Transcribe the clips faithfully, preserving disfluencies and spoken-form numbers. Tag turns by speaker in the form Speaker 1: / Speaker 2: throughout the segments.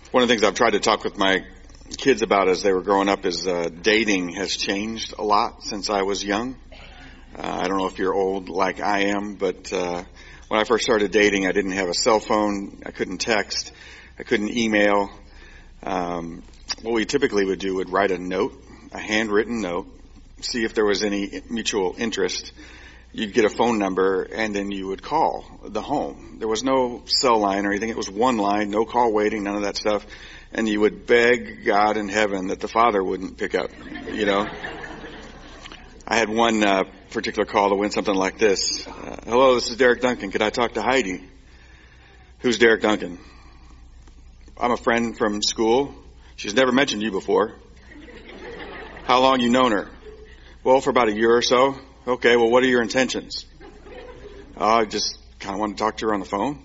Speaker 1: One of the things I've tried to talk with my kids about as they were growing up is uh, dating has changed a lot since I was young. Uh, I don't know if you're old like I am, but uh, when I first started dating, I didn't have a cell phone. I couldn't text. I couldn't email. Um, what we typically would do would write a note, a handwritten note, see if there was any mutual interest. You'd get a phone number, and then you would call the home. There was no cell line or anything. It was one line, no call waiting, none of that stuff. And you would beg God in heaven that the father wouldn't pick up, you know. I had one uh, particular call that went something like this. Uh, Hello, this is Derek Duncan. Could I talk to Heidi? Who's Derek Duncan? I'm a friend from school. She's never mentioned you before. How long you known her? Well, for about a year or so. Okay, well, what are your intentions? Uh, I just kind of want to talk to her on the phone.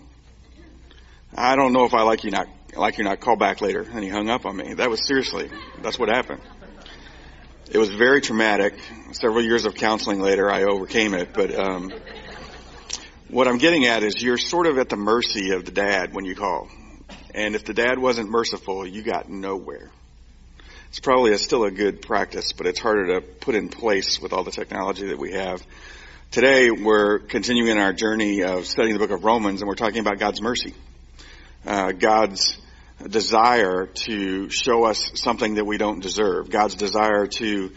Speaker 1: I don't know if I like you not, like you not, call back later. And he hung up on me. That was seriously, that's what happened. It was very traumatic. Several years of counseling later, I overcame it. But um, what I'm getting at is you're sort of at the mercy of the dad when you call. And if the dad wasn't merciful, you got nowhere. It's probably a, still a good practice, but it's harder to put in place with all the technology that we have. Today, we're continuing our journey of studying the book of Romans, and we're talking about God's mercy. Uh, God's desire to show us something that we don't deserve. God's desire to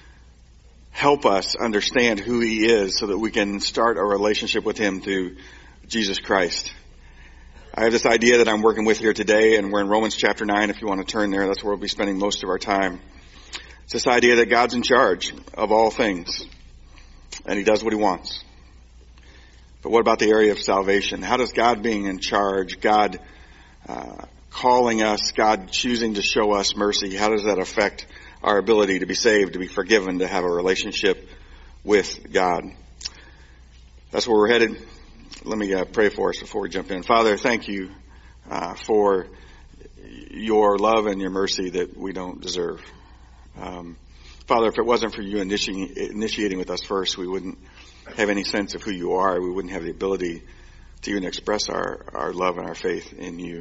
Speaker 1: help us understand who He is so that we can start a relationship with Him through Jesus Christ. I have this idea that I'm working with here today, and we're in Romans chapter nine. If you want to turn there, that's where we'll be spending most of our time. It's this idea that God's in charge of all things, and He does what He wants. But what about the area of salvation? How does God being in charge, God uh, calling us, God choosing to show us mercy, how does that affect our ability to be saved, to be forgiven, to have a relationship with God? That's where we're headed. Let me uh, pray for us before we jump in. Father, thank you uh, for your love and your mercy that we don't deserve. Um, Father, if it wasn't for you initiating, initiating with us first, we wouldn't have any sense of who you are. We wouldn't have the ability to even express our, our love and our faith in you.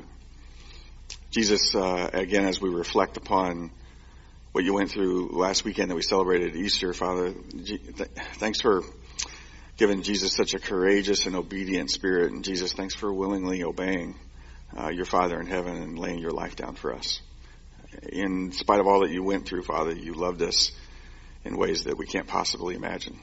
Speaker 1: Jesus, uh, again, as we reflect upon what you went through last weekend that we celebrated Easter, Father, th- thanks for given Jesus such a courageous and obedient spirit. And Jesus, thanks for willingly obeying uh, your Father in heaven and laying your life down for us. In spite of all that you went through, Father, you loved us in ways that we can't possibly imagine.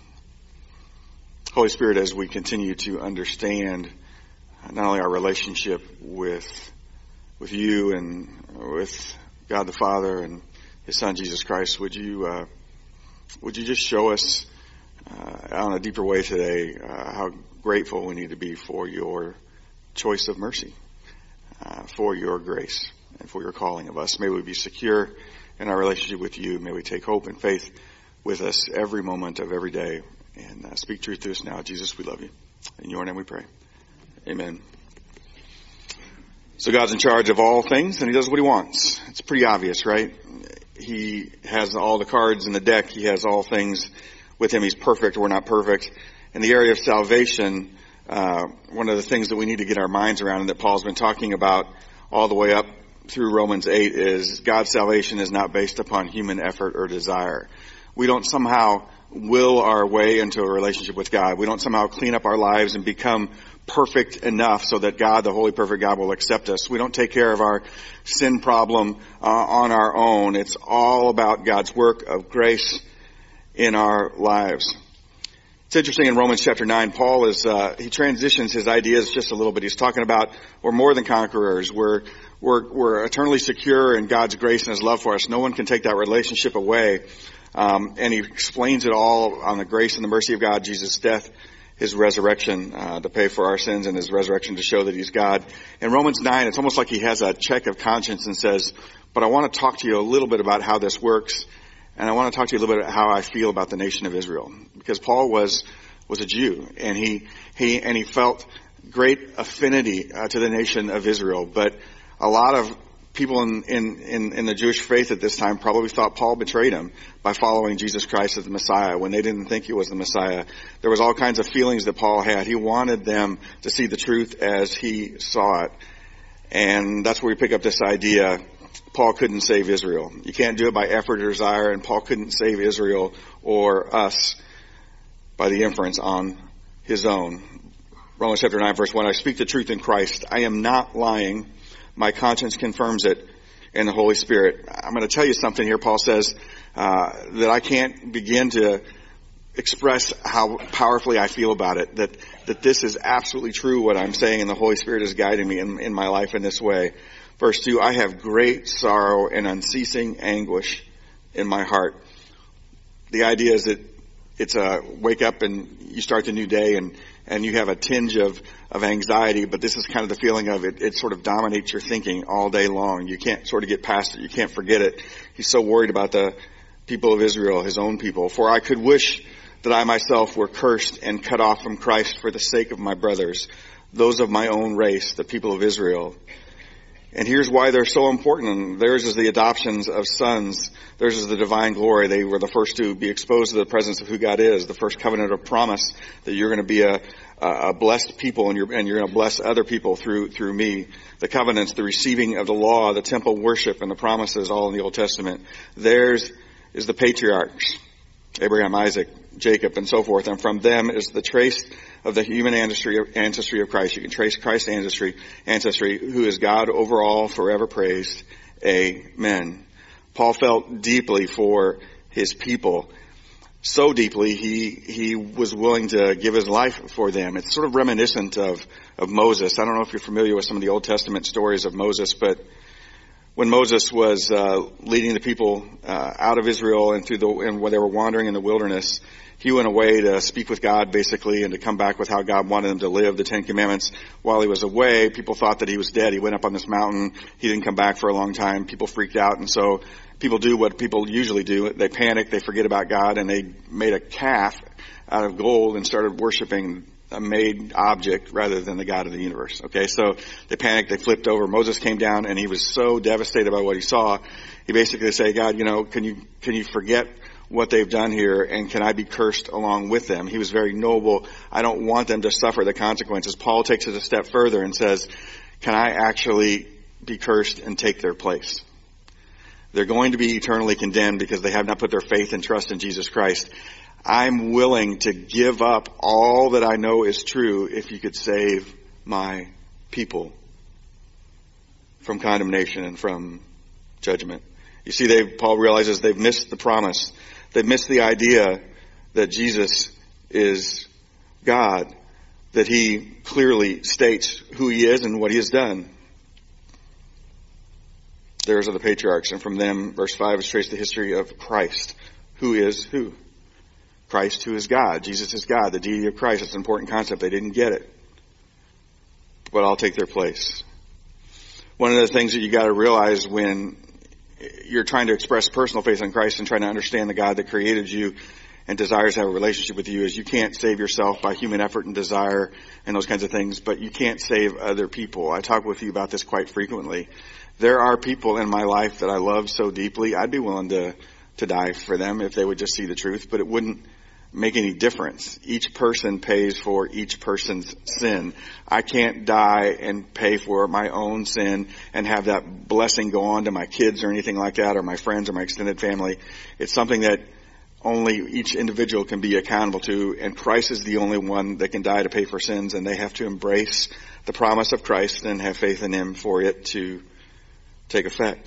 Speaker 1: Holy Spirit, as we continue to understand not only our relationship with with you and with God the Father and His Son Jesus Christ, would you uh, would you just show us Uh, on a deeper way today, uh, how grateful we need to be for your choice of mercy, uh, for your grace, and for your calling of us. May we be secure in our relationship with you. May we take hope and faith with us every moment of every day. And uh, speak truth to us now. Jesus, we love you. In your name we pray. Amen. So God's in charge of all things, and He does what He wants. It's pretty obvious, right? He has all the cards in the deck. He has all things with Him. He's perfect. We're not perfect. In the area of salvation, uh, one of the things that we need to get our minds around and that Paul's been talking about all the way up through Romans eight is God's salvation is not based upon human effort or desire. We don't somehow will our way into a relationship with God. We don't somehow clean up our lives and become perfect enough so that God, the holy, perfect God, will accept us. We don't take care of our sin problem uh, on our own. It's all about God's work of grace in our lives. It's interesting in Romans chapter nine, Paul is, uh, he transitions his ideas just a little bit. He's talking about we're more than conquerors. We're, we're, we're eternally secure in God's grace and His love for us. No one can take that relationship away. Um, and he explains it all on the grace and the mercy of God, Jesus' death, His resurrection, uh, to pay for our sins, and His resurrection to show that He's God. In Romans nine, it's almost like he has a check of conscience and says, but I want to talk to you a little bit about how this works. And I want to talk to you a little bit about how I feel about the nation of Israel, because Paul was was a Jew, and he he and he felt great affinity uh, to the nation of Israel. But a lot of people in, in in in the Jewish faith at this time probably thought Paul betrayed him by following Jesus Christ as the Messiah when they didn't think He was the Messiah. There was all kinds of feelings that Paul had. He wanted them to see the truth as he saw it. And that's where we pick up this idea. Paul couldn't save Israel. You can't do it by effort or desire, and Paul couldn't save Israel or us by the inference on his own. Romans chapter nine, verse one, I speak the truth in Christ. I am not lying. My conscience confirms it in the Holy Spirit. I'm going to tell you something here. Paul says uh, that I can't begin to express how powerfully I feel about it, that that this is absolutely true what I'm saying, and the Holy Spirit is guiding me in, in my life in this way. Verse two, I have great sorrow and unceasing anguish in my heart. The idea is that it's a wake up and you start the new day and, and you have a tinge of, of anxiety, but this is kind of the feeling of it. It sort of dominates your thinking all day long. You can't sort of get past it. You can't forget it. He's so worried about the people of Israel, his own people. For I could wish that I myself were cursed and cut off from Christ for the sake of my brothers, those of my own race, the people of Israel. And here's why they're so important. Theirs is the adoptions of sons. Theirs is the divine glory. They were the first to be exposed to the presence of who God is, the first covenant of promise that you're going to be a, a blessed people and you're, and you're going to bless other people through, through me. The covenants, the receiving of the law, the temple worship, and the promises all in the Old Testament. Theirs is the patriarchs, Abraham, Isaac, Jacob, and so forth. And from them is the trace of the human ancestry of, ancestry of Christ. You can trace Christ's ancestry, ancestry, who is God over all, forever praised. Amen. Paul felt deeply for his people. So deeply, he, he was willing to give his life for them. It's sort of reminiscent of, of Moses. I don't know if you're familiar with some of the Old Testament stories of Moses, but when Moses was uh, leading the people uh, out of Israel and through the and when they were wandering in the wilderness, he went away to speak with God basically and to come back with how God wanted them to live, the Ten Commandments. While he was away, people thought that he was dead. He went up on this mountain. He didn't come back for a long time. People freaked out, and so people do what people usually do. They panic, they forget about God, and they made a calf out of gold and started worshiping a made object rather than the God of the universe. Okay, so they panicked, they flipped over. Moses came down and he was so devastated by what he saw. He basically said, God, you know, can you, can you forget what they've done here, and can I be cursed along with them? He was very noble. I don't want them to suffer the consequences. Paul takes it a step further and says, can I actually be cursed and take their place? They're going to be eternally condemned because they have not put their faith and trust in Jesus Christ. I'm willing to give up all that I know is true if you could save my people from condemnation and from judgment. You see, they, Paul realizes they've missed the promise. They've missed the idea that Jesus is God, that he clearly states who he is and what he has done. Theirs are the patriarchs, and from them, verse five, is traced the history of Christ. Who is who? Christ, who is God. Jesus is God, the deity of Christ. It's an important concept. They didn't get it. But I'll take their place. One of the things that you got to realize when you're trying to express personal faith in Christ and trying to understand the God that created you and desires to have a relationship with you is you can't save yourself by human effort and desire and those kinds of things, but you can't save other people. I talk with you about this quite frequently. There are people in my life that I love so deeply, I'd be willing to, to die for them if they would just see the truth, but it wouldn't make any difference. Each person pays for each person's sin. I can't die and pay for my own sin and have that blessing go on to my kids or anything like that, or my friends or my extended family. It's something that only each individual can be accountable to, and Christ is the only one that can die to pay for sins, and they have to embrace the promise of Christ and have faith in him for it to take effect.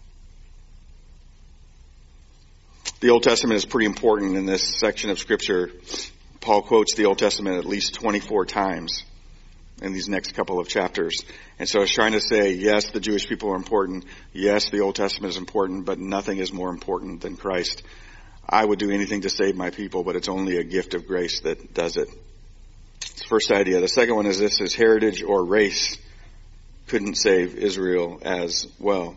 Speaker 1: The Old Testament is pretty important in this section of Scripture. Paul quotes the Old Testament at least twenty-four times in these next couple of chapters. And so he's trying to say, yes, the Jewish people are important. Yes, the Old Testament is important, but nothing is more important than Christ. I would do anything to save my people, but it's only a gift of grace that does it. It's the first idea. The second one is this: his heritage or race couldn't save Israel as well.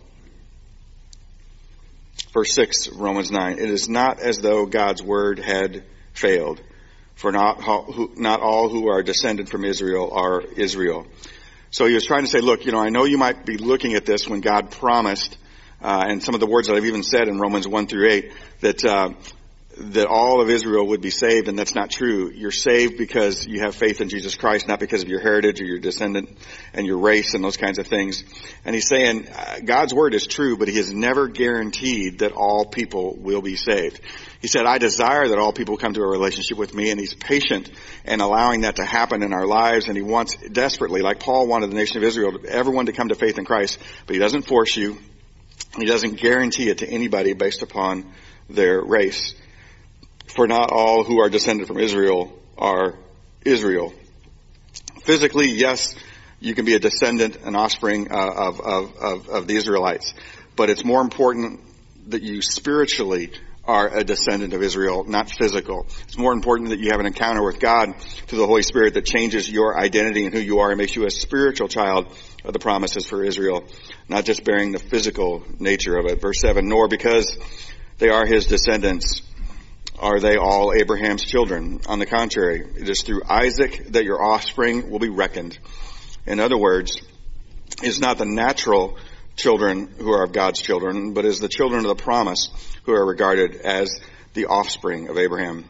Speaker 1: Verse six, Romans nine, it is not as though God's word had failed, for not, not all who are descended from Israel are Israel. So he was trying to say, look, you know, I know you might be looking at this when God promised, uh, and some of the words that I've even said in Romans one through eight, that, uh, that all of Israel would be saved, and that's not true. You're saved because you have faith in Jesus Christ, not because of your heritage or your descendant and your race and those kinds of things. And he's saying uh, God's word is true, but he has never guaranteed that all people will be saved. He said, I desire that all people come to a relationship with me, and he's patient in allowing that to happen in our lives, and he wants desperately, like Paul wanted the nation of Israel, everyone to come to faith in Christ, but he doesn't force you. He doesn't guarantee it to anybody based upon their race. For not all who are descended from Israel are Israel. Physically, yes, you can be a descendant, an offspring uh, of, of, of, of the Israelites. But it's more important that you spiritually are a descendant of Israel, not physical. It's more important that you have an encounter with God through the Holy Spirit that changes your identity and who you are and makes you a spiritual child of the promises for Israel, not just bearing the physical nature of it. Verse seven, nor because they are his descendants are they all Abraham's children. On the contrary, it is through Isaac that your offspring will be reckoned. In other words, it's not the natural children who are of God's children, but is the children of the promise who are regarded as the offspring of Abraham.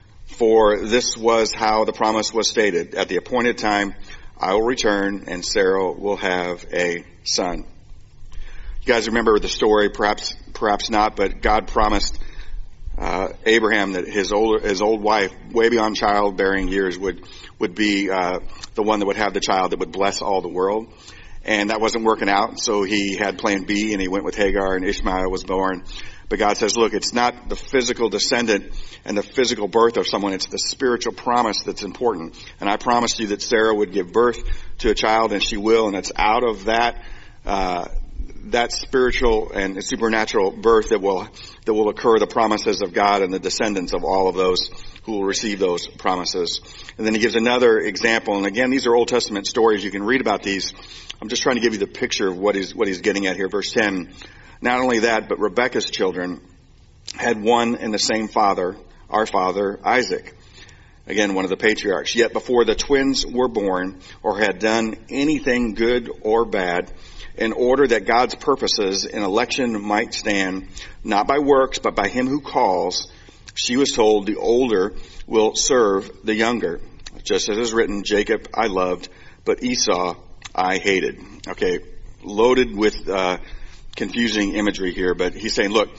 Speaker 1: For this was how the promise was stated. At the appointed time, I will return and Sarah will have a son. You guys remember the story, perhaps, perhaps not, but God promised Uh, Abraham that his old his old wife, way beyond childbearing years, would would be uh, the one that would have the child that would bless all the world, and that wasn't working out. So he had Plan B, and he went with Hagar, and Ishmael was born. But God says, "Look, it's not the physical descendant and the physical birth of someone; it's the spiritual promise that's important. And I promised you that Sarah would give birth to a child, and she will. And it's out of that." Uh, that spiritual and supernatural birth that will that will occur, the promises of God and the descendants of all of those who will receive those promises. And then he gives another example, and again, these are Old Testament stories. You can read about these. I'm just trying to give you the picture of what he's what he's getting at here. Verse ten, not only that, but Rebekah's children had one and the same father, our father Isaac. Again, one of the patriarchs. Yet before the twins were born or had done anything good or bad, in order that God's purposes in election might stand, not by works, but by him who calls, she was told the older will serve the younger. Just as it is written, Jacob I loved, but Esau I hated. Okay, loaded with uh, confusing imagery here, but he's saying, look,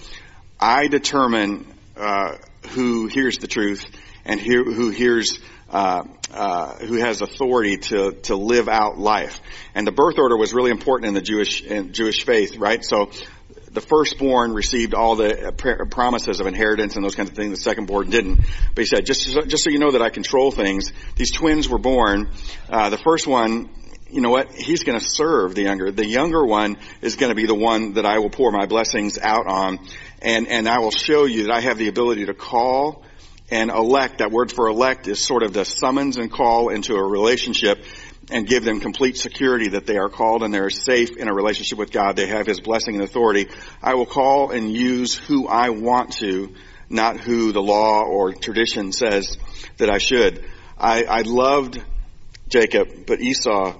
Speaker 1: I determine uh, who hears the truth and hear, who hears Uh, uh, who has authority to, to live out life. And the birth order was really important in the Jewish, in Jewish faith, right? So the firstborn received all the promises of inheritance and those kinds of things. The secondborn didn't. But he said, just, just so you know that I control things, these twins were born. Uh, the first one, you know what? He's going to serve the younger. The younger one is going to be the one that I will pour my blessings out on. And, and I will show you that I have the ability to call and elect. That word for elect is sort of the summons and call into a relationship and give them complete security that they are called and they're safe in a relationship with God. They have his blessing and authority. I will call and use who I want to, not who the law or tradition says that I should. I, I loved Jacob, but Esau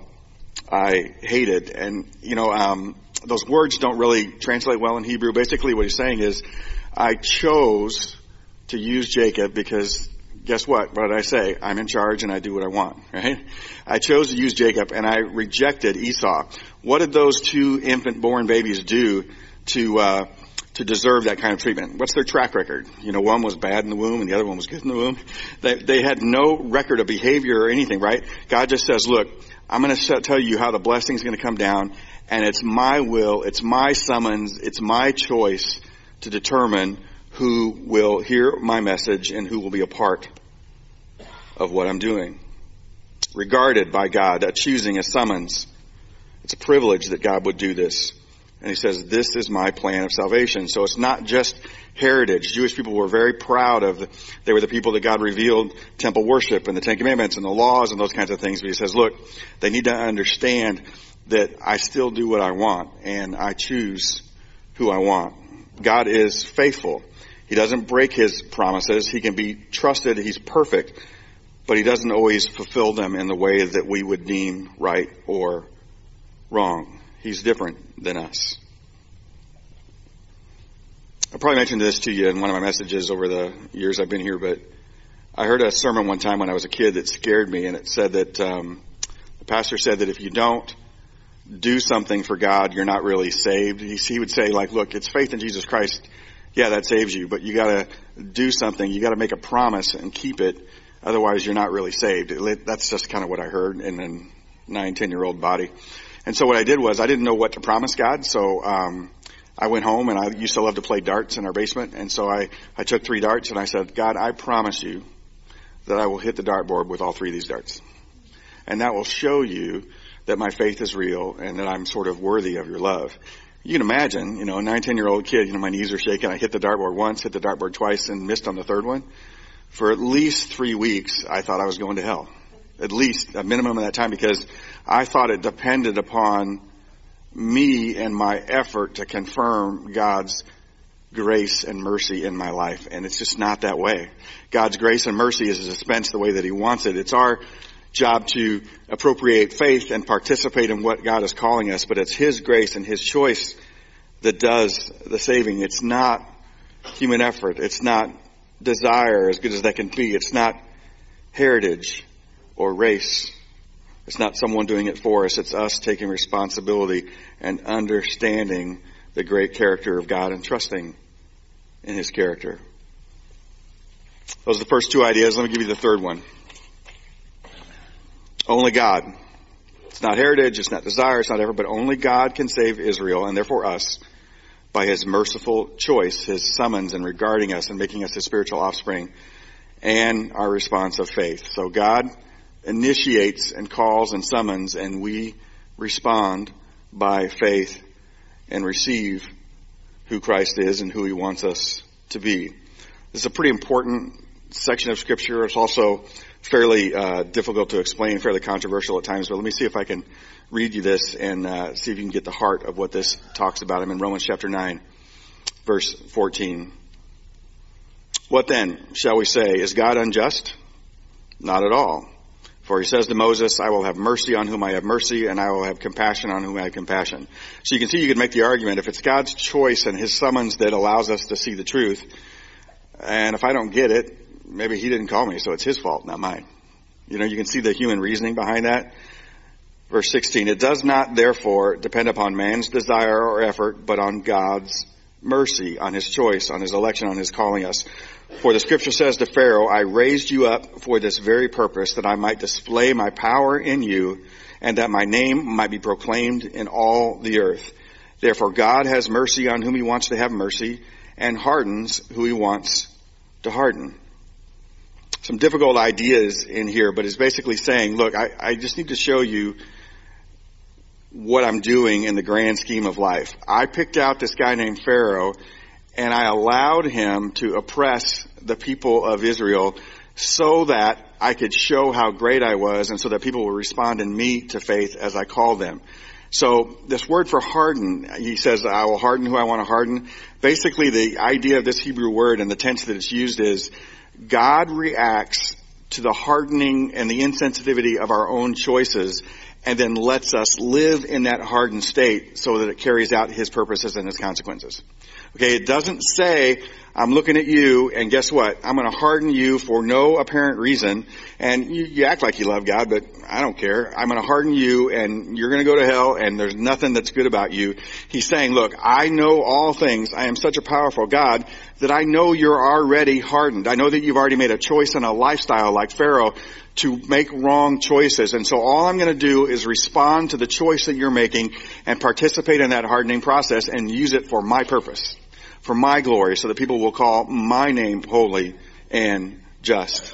Speaker 1: I hated. And, you know, um, those words don't really translate well in Hebrew. Basically what he's saying is, I chose to use Jacob because guess what? What did I say? I'm in charge and I do what I want, right? I chose to use Jacob and I rejected Esau. What did those two infant born babies do to, uh, to deserve that kind of treatment? What's their track record? You know, one was bad in the womb and the other one was good in the womb. They, they had no record of behavior or anything, right? God just says, look, I'm going to tell you how the blessing is going to come down, and it's my will, it's my summons, it's my choice to determine who will hear my message and who will be a part of what I'm doing. Regarded by God, that choosing a summons. It's a privilege that God would do this. And he says, this is my plan of salvation. So it's not just heritage. Jewish people were very proud of, the, they were the people that God revealed temple worship and the Ten Commandments and the laws and those kinds of things. But he says, look, they need to understand that I still do what I want and I choose who I want. God is faithful. He doesn't break his promises. He can be trusted. He's perfect, but he doesn't always fulfill them in the way that we would deem right or wrong. He's different than us. I probably mentioned this to you in one of my messages over the years I've been here, but I heard a sermon one time when I was a kid that scared me, and it said that um, the pastor said that if you don't do something for God, you're not really saved. He, he would say, like, look, it's faith in Jesus Christ. Yeah, that saves you, but you got to do something. You got to make a promise and keep it. Otherwise, you're not really saved. It, that's just kind of what I heard in a nine, ten-year-old body. And so what I did was I didn't know what to promise God, so um I went home, and I used to love to play darts in our basement, and so I, I took three darts, and I said, God, I promise you that I will hit the dartboard with all three of these darts. And that will show you that my faith is real and that I'm sort of worthy of your love. You can imagine, you know, a nine, ten-year-old kid, you know, my knees are shaking. I hit the dartboard once, hit the dartboard twice, and missed on the third one. For at least three weeks, I thought I was going to hell. At least a minimum of that time, because I thought it depended upon me and my effort to confirm God's grace and mercy in my life. And it's just not that way. God's grace and mercy is dispensed the way that he wants it. It's our job to appropriate faith and participate in what God is calling us, but it's his grace and his choice that does the saving. It's not human effort. It's not desire, as good as that can be. It's not heritage or race. It's not someone doing it for us. It's us taking responsibility and understanding the great character of God and trusting in his character. Those are the first two ideas. Let me give you the third one. Only God. It's not heritage. It's not desire. It's not effort. But only God can save Israel, and therefore us, by his merciful choice, his summons in regarding us and making us his spiritual offspring, and our response of faith. So God initiates and calls and summons, and we respond by faith and receive who Christ is and who he wants us to be. This is a pretty important section of Scripture. It's also fairly uh, difficult to explain, fairly controversial at times, but let me see if I can read you this and uh, see if you can get the heart of what this talks about. I'm in Romans chapter nine, verse fourteen. What then shall we say? Is God unjust? Not at all. For he says to Moses, I will have mercy on whom I have mercy, and I will have compassion on whom I have compassion. So you can see, you could make the argument, if it's God's choice and his summons that allows us to see the truth, and if I don't get it, maybe he didn't call me, so it's his fault, not mine. You know, you can see the human reasoning behind that. Verse sixteen, it does not therefore depend upon man's desire or effort, but on God's mercy, on his choice, on his election, on his calling us. For the scripture says to Pharaoh, I raised you up for this very purpose, that I might display my power in you, and that my name might be proclaimed in all the earth. Therefore God has mercy on whom he wants to have mercy, and hardens who he wants to harden. Some difficult ideas in here, but it's basically saying, look, I, I just need to show you what I'm doing in the grand scheme of life. I picked out this guy named Pharaoh, and I allowed him to oppress the people of Israel so that I could show how great I was, and so that people will respond in me to faith as I call them. So this word for harden, he says, I will harden who I want to harden. Basically, the idea of this Hebrew word and the tense that it's used is God reacts to the hardening and the insensitivity of our own choices, and then lets us live in that hardened state so that it carries out his purposes and his consequences. Okay, it doesn't say, I'm looking at you, and guess what? I'm going to harden you for no apparent reason, and you, you act like you love God, but I don't care. I'm going to harden you, and you're going to go to hell, and there's nothing that's good about you. He's saying, look, I know all things. I am such a powerful God that I know you're already hardened. I know that you've already made a choice and a lifestyle like Pharaoh to make wrong choices. And so all I'm going to do is respond to the choice that you're making and participate in that hardening process and use it for my purpose, for my glory, so that people will call my name holy and just.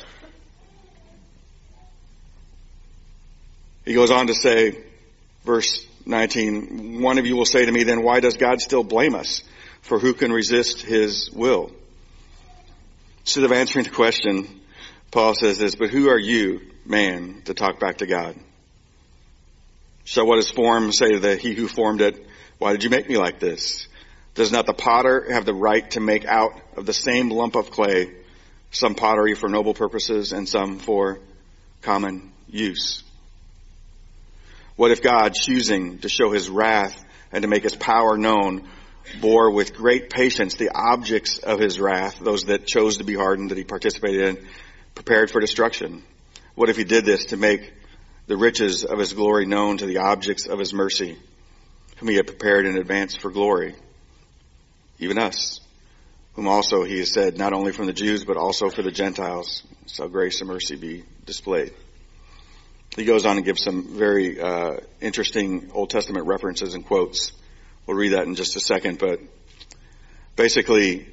Speaker 1: He goes on to say, verse nineteen, one of you will say to me, then why does God still blame us? For who can resist his will? Instead of answering the question, Paul says this, but who are you, man, to talk back to God? Shall what is formed say to the he who formed it, why did you make me like this? Does not the potter have the right to make out of the same lump of clay some pottery for noble purposes and some for common use? What if God, choosing to show his wrath and to make his power known, bore with great patience the objects of his wrath, those that chose to be hardened, that he participated in, prepared for destruction. What if he did this to make the riches of his glory known to the objects of his mercy, whom he had prepared in advance for glory? Even us, whom also he has said, not only from the Jews, but also for the Gentiles, shall grace and mercy be displayed. He goes on and gives some very uh, interesting Old Testament references and quotes. We'll read that in just a second, but basically,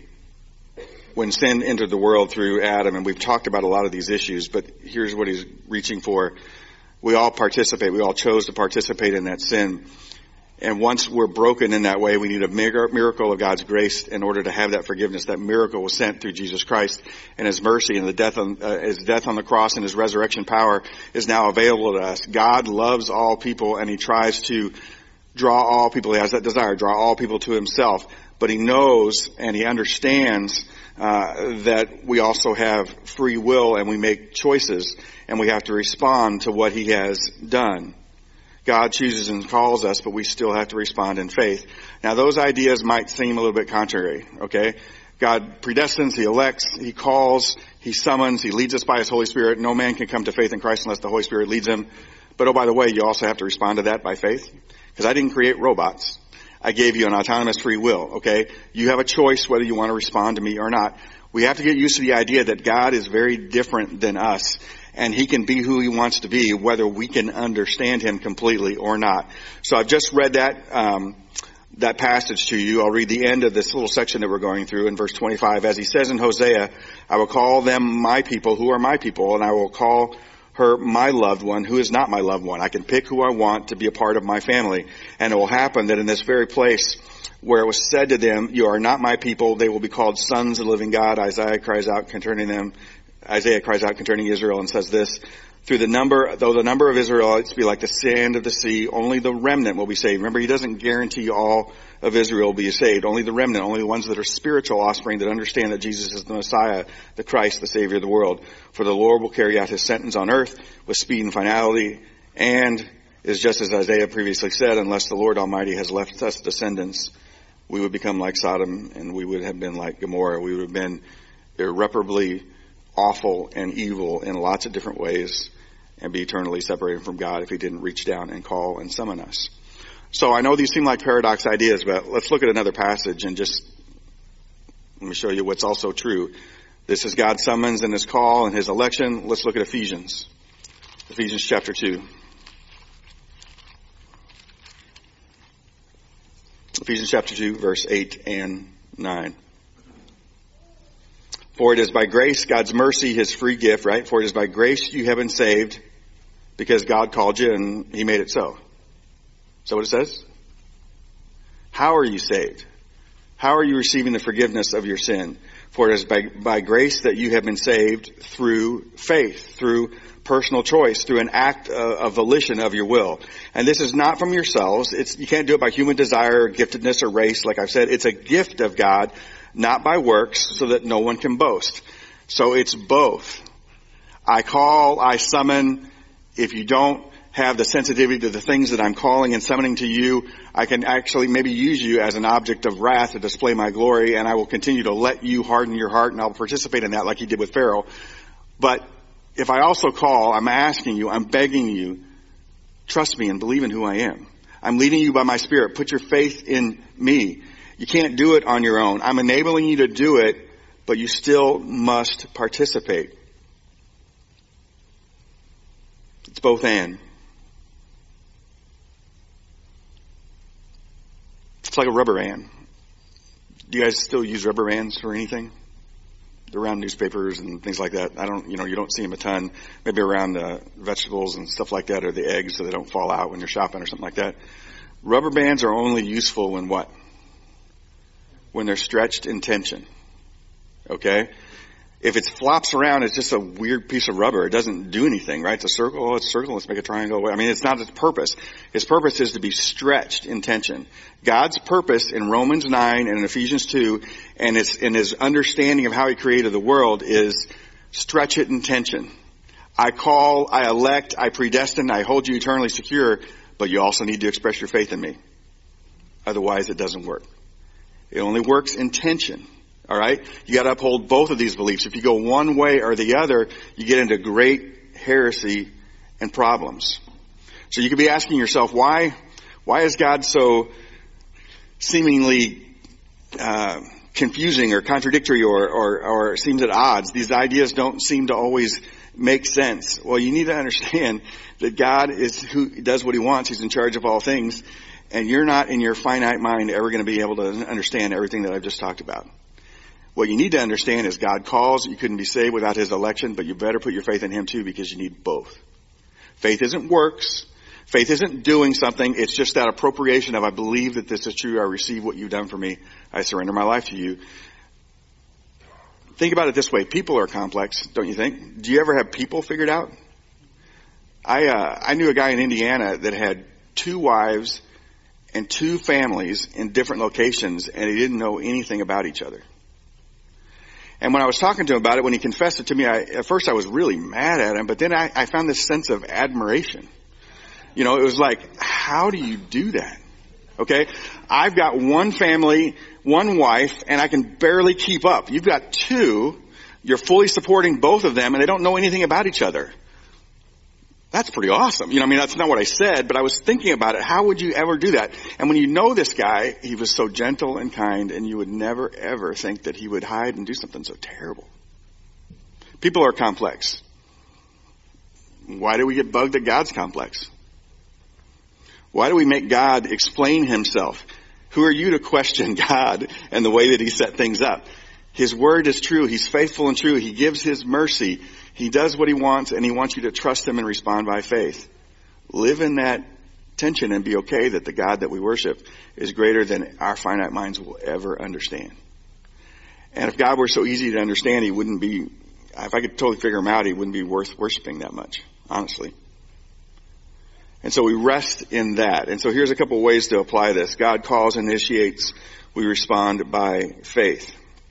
Speaker 1: when sin entered the world through Adam, and we've talked about a lot of these issues, but here's what he's reaching for. We all participate. We all chose to participate in that sin. And once we're broken in that way, we need a miracle of God's grace in order to have that forgiveness. That miracle was sent through Jesus Christ, and his mercy and the death on, uh, his death on the cross and his resurrection power is now available to us. God loves all people, and he tries to draw all people. He has that desire, draw all people to himself. But he knows and he understands uh, that we also have free will, and we make choices, and we have to respond to what he has done. God chooses and calls us, but we still have to respond in faith. Now, those ideas might seem a little bit contrary, okay? God predestines, he elects, he calls, he summons, he leads us by his Holy Spirit. No man can come to faith in Christ unless the Holy Spirit leads him. But oh, by the way, you also have to respond to that by faith. Because I didn't create robots. I gave you an autonomous free will, okay? You have a choice whether you want to respond to me or not. We have to get used to the idea that God is very different than us. And he can be who he wants to be, whether we can understand him completely or not. So I've just read that um, that passage to you. I'll read the end of this little section that we're going through in verse twenty-five. As he says in Hosea, I will call them my people who are my people, and I will call her my loved one who is not my loved one. I can pick who I want to be a part of my family. And it will happen that in this very place where it was said to them, you are not my people, they will be called sons of the living God. Isaiah cries out concerning them. Isaiah cries out concerning Israel and says this, through the number, though the number of Israelites be like the sand of the sea, only the remnant will be saved. Remember, he doesn't guarantee all of Israel will be saved. Only the remnant, only the ones that are spiritual offspring that understand that Jesus is the Messiah, the Christ, the Savior of the world. For the Lord will carry out his sentence on earth with speed and finality, and is just as Isaiah previously said, unless the Lord Almighty has left us descendants, we would become like Sodom, and we would have been like Gomorrah. We would have been irreparably awful and evil in lots of different ways, and be eternally separated from God if he didn't reach down and call and summon us. So I know these seem like paradox ideas, but let's look at another passage and just let me show you what's also true. This is God's summons and his call and his election. Let's look at Ephesians. Ephesians chapter two. Ephesians chapter two, verse eight and nine. For it is by grace, God's mercy, his free gift, right? For it is by grace you have been saved because God called you and he made it so. Is that what it says? How are you saved? How are you receiving the forgiveness of your sin? For it is by, by grace that you have been saved through faith, through personal choice, through an act of, of volition of your will. And this is not from yourselves. It's, you can't do it by human desire or giftedness or race, like I've said. It's a gift of God, not by works, so that no one can boast. So it's both. I call, I summon. If you don't have the sensitivity to the things that I'm calling and summoning to you, I can actually maybe use you as an object of wrath to display my glory, and I will continue to let you harden your heart, and I'll participate in that like he did with Pharaoh. But if I also call, I'm asking you, I'm begging you, trust me and believe in who I am. I'm leading you by my Spirit. Put your faith in me. You can't do it on your own. I'm enabling you to do it, but you still must participate. It's both and. It's like a rubber band. Do you guys still use rubber bands for anything? They're around newspapers and things like that. I don't, you know, you don't see them a ton. Maybe around uh, vegetables and stuff like that, or the eggs so they don't fall out when you're shopping or something like that. Rubber bands are only useful when what? When they're stretched in tension. Okay? If it flops around, it's just a weird piece of rubber. It doesn't do anything, right? It's a circle. Oh, it's a circle. Let's make a triangle. I mean, it's not its purpose. Its purpose is to be stretched in tension. God's purpose in Romans nine and in Ephesians two, and it's in his understanding of how he created the world, is stretch it in tension. I call, I elect, I predestine, I hold you eternally secure, but you also need to express your faith in me. Otherwise, it doesn't work. It only works in tension. All right? You got to uphold both of these beliefs. If you go one way or the other, you get into great heresy and problems. So you could be asking yourself, why, why is God so seemingly uh, confusing or contradictory or, or, or seems at odds? These ideas don't seem to always make sense. Well, you need to understand that God is who does what he wants. He's in charge of all things. And you're not in your finite mind ever going to be able to understand everything that I've just talked about. What you need to understand is God calls. You couldn't be saved without his election, but you better put your faith in him too, because you need both. Faith isn't works. Faith isn't doing something. It's just that appropriation of, I believe that this is true. I receive what you've done for me. I surrender my life to you. Think about it this way. People are complex, don't you think? Do you ever have people figured out? I, uh, I knew a guy in Indiana that had two wives and two families in different locations, and he didn't know anything about each other. And when I was talking to him about it, when he confessed it to me, I, at first I was really mad at him, but then I, I found this sense of admiration. You know, it was like, how do you do that? Okay? I've got one family, one wife, and I can barely keep up. You've got two, you're fully supporting both of them, and they don't know anything about each other. That's pretty awesome. You know, I mean, that's not what I said, but I was thinking about it. How would you ever do that? And when you know this guy, he was so gentle and kind, and you would never, ever think that he would hide and do something so terrible. People are complex. Why do we get bugged at God's complex? Why do we make God explain himself? Who are you to question God and the way that he set things up? His word is true. He's faithful and true. He gives his mercy. He does what he wants, and he wants you to trust him and respond by faith. Live in that tension and be okay that the God that we worship is greater than our finite minds will ever understand. And if God were so easy to understand, he wouldn't be, if I could totally figure him out, he wouldn't be worth worshiping that much, honestly. And so we rest in that. And so here's a couple ways to apply this. God calls, initiates, we respond by faith.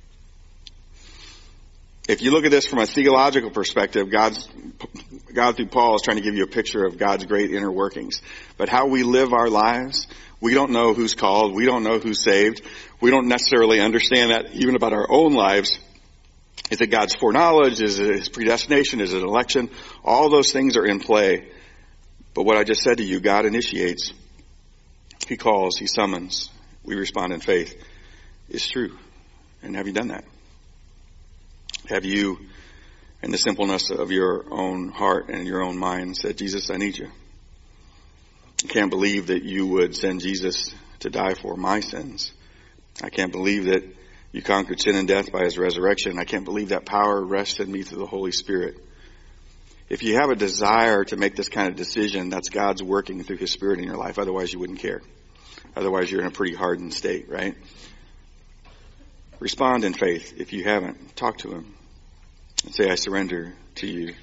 Speaker 1: If you look at this from a theological perspective, God's, God through Paul is trying to give you a picture of God's great inner workings. But how we live our lives, we don't know who's called. We don't know who's saved. We don't necessarily understand that even about our own lives. Is it God's foreknowledge? Is it his predestination? Is it election? All those things are in play. But what I just said to you, God initiates. He calls. He summons. We respond in faith. It's true. And have you done that? Have you, in the simpleness of your own heart and your own mind, said, Jesus, I need you. I can't believe that you would send Jesus to die for my sins. I can't believe that you conquered sin and death by his resurrection. I can't believe that power rested me through the Holy Spirit. If you have a desire to make this kind of decision, that's God's working through his Spirit in your life. Otherwise, you wouldn't care. Otherwise, you're in a pretty hardened state, right? Respond in faith. If you haven't, talk to him and say, I surrender to you.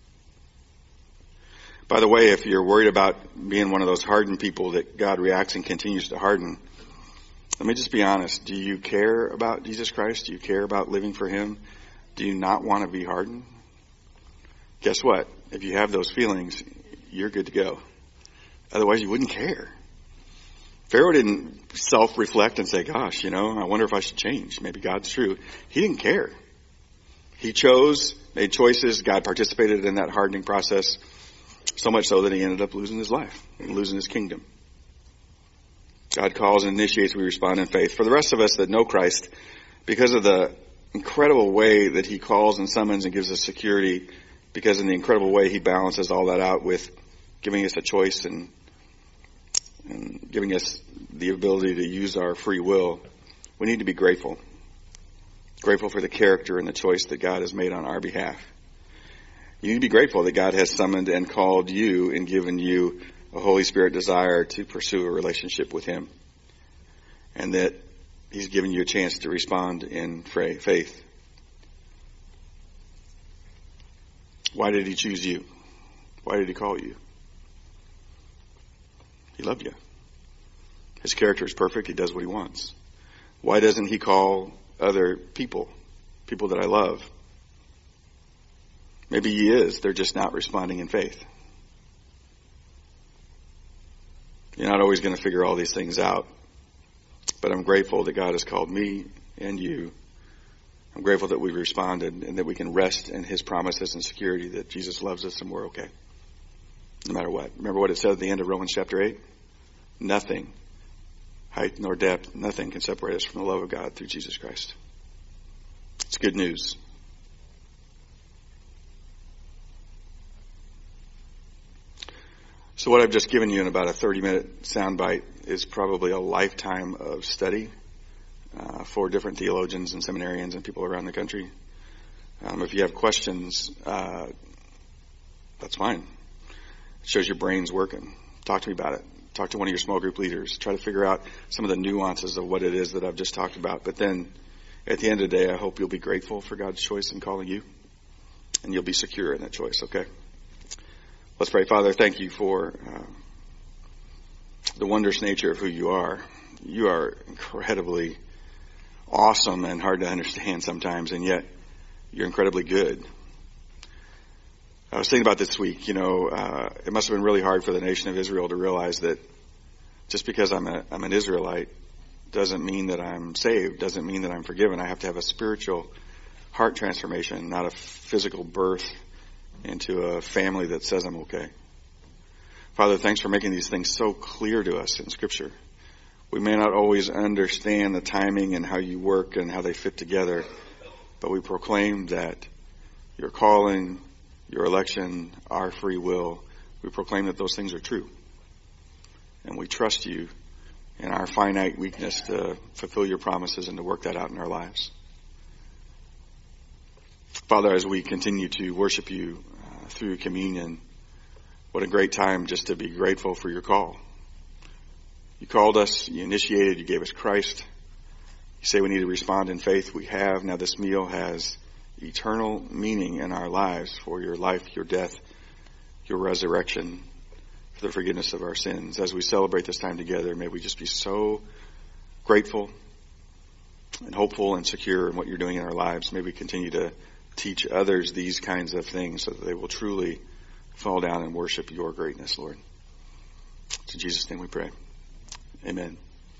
Speaker 1: By the way, if you're worried about being one of those hardened people that God reacts and continues to harden, let me just be honest. Do you care about Jesus Christ? Do you care about living for him? Do you not want to be hardened? Guess what? If you have those feelings, you're good to go. Otherwise, you wouldn't care. Pharaoh didn't self-reflect and say, gosh, you know, I wonder if I should change. Maybe God's true. He didn't care. He chose, made choices. God participated in that hardening process, so much so that he ended up losing his life and losing his kingdom. God calls and initiates, we respond in faith. For the rest of us that know Christ, because of the incredible way that he calls and summons and gives us security, because in the incredible way he balances all that out with giving us a choice and and giving us the ability to use our free will, we need to be grateful. Grateful for the character and the choice that God has made on our behalf. You need to be grateful that God has summoned and called you and given you a Holy Spirit desire to pursue a relationship with him. And that he's given you a chance to respond in faith. Why did he choose you? Why did he call you? He loved you. His character is perfect. He does what he wants. Why doesn't he call other people, people that I love? Maybe he is. They're just not responding in faith. You're not always going to figure all these things out. But But I'm grateful that God has called me and you. I'm grateful that we've responded and that we can rest in his promises and security that Jesus loves us and we're okay. No matter what. Remember what it said at the end of Romans chapter eight? Nothing, height nor depth, nothing can separate us from the love of God through Jesus Christ. It's good news. So what I've just given you in about a thirty minute soundbite is probably a lifetime of study uh, for different theologians and seminarians and people around the country. Um, if you have questions, uh, that's fine. It shows your brain's working. Talk to me about it. Talk to one of your small group leaders. Try to figure out some of the nuances of what it is that I've just talked about. But then at the end of the day, I hope you'll be grateful for God's choice in calling you. And you'll be secure in that choice, okay? Let's pray. Father, thank you for uh, the wondrous nature of who you are. You are incredibly awesome and hard to understand sometimes, and yet you're incredibly good. I was thinking about this week, you know, uh, it must have been really hard for the nation of Israel to realize that just because I'm a, I'm an Israelite doesn't mean that I'm saved, doesn't mean that I'm forgiven. I have to have a spiritual heart transformation, not a physical birth into a family that says I'm okay. Father, thanks for making these things so clear to us in Scripture. We may not always understand the timing and how you work and how they fit together, but we proclaim that your calling, your election, our free will, we proclaim that those things are true. And we trust you in our finite weakness to fulfill your promises and to work that out in our lives. Father, as we continue to worship you uh, through communion, what a great time just to be grateful for your call. You called us, you initiated, you gave us Christ. You say we need to respond in faith. We have. Now this meal has eternal meaning in our lives for your life, your death, your resurrection, for the forgiveness of our sins. As we celebrate this time together, may we just be so grateful and hopeful and secure in what you're doing in our lives. May we continue to teach others these kinds of things so that they will truly fall down and worship your greatness, Lord. In Jesus' name we pray. Amen.